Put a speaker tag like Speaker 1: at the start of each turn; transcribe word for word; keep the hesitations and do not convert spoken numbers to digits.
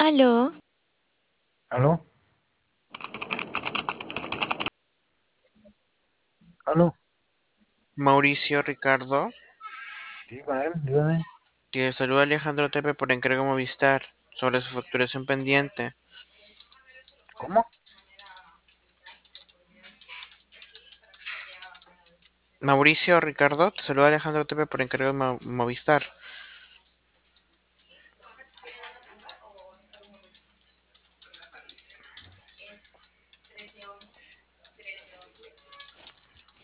Speaker 1: Aló,
Speaker 2: ¿Aló? ¿Aló?
Speaker 3: Mauricio Ricardo,
Speaker 2: Sí, con él, dígame.
Speaker 3: te saluda Alejandro Tepe por encargo Movistar sobre su facturación pendiente.
Speaker 2: ¿Cómo?
Speaker 3: Mauricio Ricardo, te saluda Alejandro Tepe por encargo de Mo- Movistar